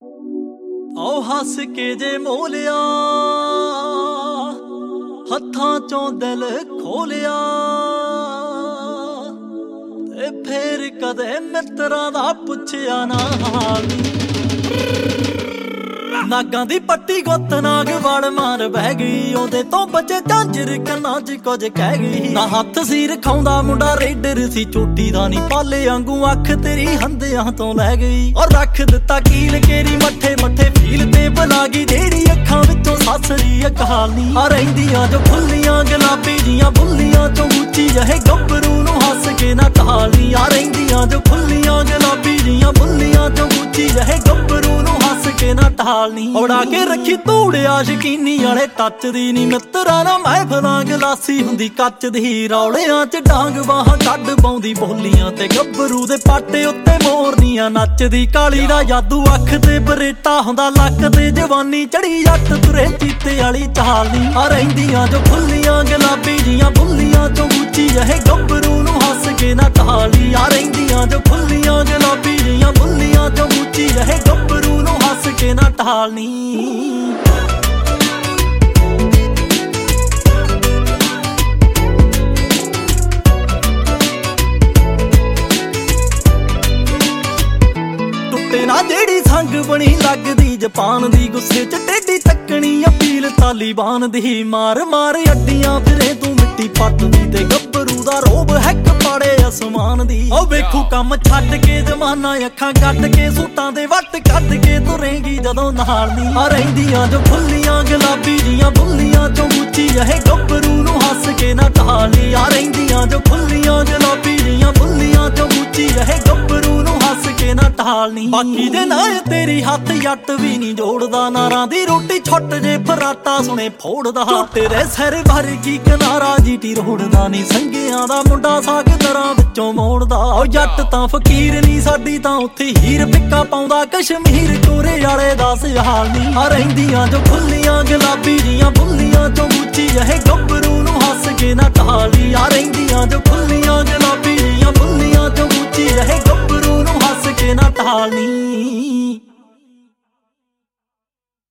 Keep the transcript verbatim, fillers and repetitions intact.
आओ हस के जे मोलिया हत्थां चों दिल खोलिया ते फिर कदे मित्रां दा पुछया ना हाल नागां दी पट्टी गुत्त नाग वड़ मार बह गई ओदे तो बचे झांजर कन्नां च कुछ कह गई ना हत्थ सी रखाउंदा मुंडा रेडर सी चोटी दा नी पाले आंगू अख तेरी हंदियां तो लै गई और रख दिता कील केरी मट्ठे मट्ठे फील ते बुला गई जेड़ी अखां विचों ससरी अकाली आ रहिंदियां जो खुल्लियां गुलाबी जियां बुल्लियां चों उच्ची जहे गब्बरू नूं हस के ना टाली आ रहिंदियां जो खुल्लियां गुलाबी जियां बुल्लियां चों उच्ची जहे गब्बरू नूं हस के ना टाली उड़ा के रखी धूड़िया शकीनी वाले टच दी नी मित्रा ना महफलां गलासी हुंदी कच दी रौलियां च डांग बाहां कड्ड पाउंदी बोलियां ते गब्बरू दे पाटे उत्ते मोरनियां नचदी काली दा जादू अख ते बरेटा हुंदा लक ते जवानी चढ़ी जट तुरे चीते वाली चाली आ रहिंदियां जो खुल्लियां गुलाबी जियां बुल्लियां चों उच्ची जहे गब्बरू नूं हस के ना टाली आ रहिंदियां जो खुल्लियां गुलाबी जियां बुल्लियां चों उच्ची जहे गब्बरू नूं हस के ना टाली ना जेड़ी संग बनी लगदी जापान दी गुस्से च टेढ़ी तकनी अपील तालिबान दी मार मार अड्डियां फिरे तू मिट्टी पटदी ते गब्बरू दा रोब हैक पाड़े आसमान दी ओ वेखू कम छड्ड के जमाना अखां कट के सूटां दे वट कट के तुरेंगी जदों नाल दी आ रहिंदियां जो खुल्लियां गुलाबी जियां बुल्लियां चों उच्ची जहे गब्बरू नूं हस के ना टाली आ रहिंदियां जो खुल्लियां गुलाबी जियां बुल्लियां चों उच्ची जहे गब्बरू नूं हस के ना टाली बाकी दे ना तेरी हथ जट भी नहीं जोड़दा नारां दी रोटी छुट जे फराटा सुने फोड़दा तेरे सिर वर्गी किनारा जीटी रोड़दा नी संगियां दा मुंडा साग दरां विचों मोड़दा ओ जट तां फकीर नी साडी तां उत्थे हीर पिक्का पाउंदा कश्मीर कोरे वाले दा सिहाल नी आ रहिंदियां जो खुल्लियां गुलाबी जियां बुल्लियां चों उच्ची जहे गब्बरू नूं हस के ना टाली आ रहिंदियां जो खुल्लियां गुलाबी जियां बुल्लियां चों उच्ची जहे गब्बरू नूं हस के ना टाली